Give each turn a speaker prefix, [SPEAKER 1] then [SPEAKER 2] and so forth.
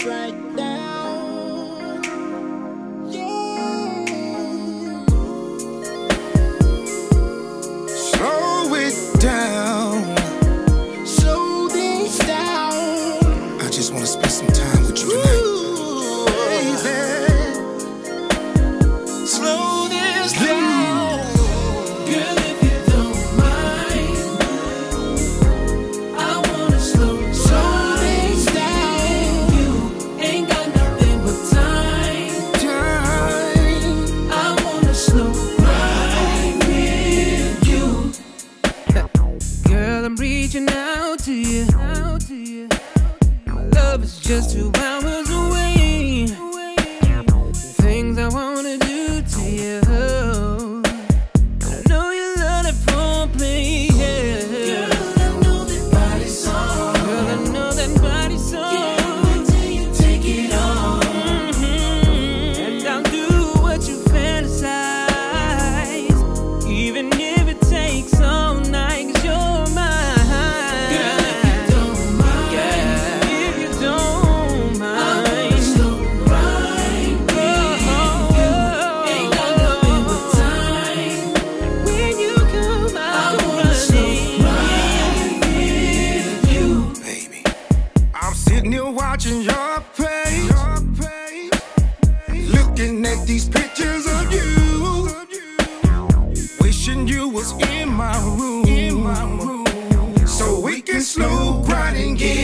[SPEAKER 1] right now. Yeah.
[SPEAKER 2] Slow it down.
[SPEAKER 1] Slow this down.
[SPEAKER 2] I just wanna spend some time with you tonight.
[SPEAKER 1] Ooh, baby. Slow this down.
[SPEAKER 3] Girl, if you don't mind, I wanna slow
[SPEAKER 1] this down.
[SPEAKER 3] You ain't got nothing but time. I wanna slow right with you. Girl, I'm reaching out to you. My love is just 2 hours away. The things I wanna do to you. I know you love that foreplay, yeah. Girl, I know that body song. Girl, I know that body song. Yeah, until you take it on. And I'll do what you fantasize, even if it takes all night, 'cause you're mine. Girl, if you don't mind, yeah, if you don't mind, I wanna slow right with you. Ain't got nothing but time. When you come, I wanna slow right with you.
[SPEAKER 2] Baby, I'm sitting here watching your page, looking at these pictures of you, wishing you was in my room, so we can slow right and get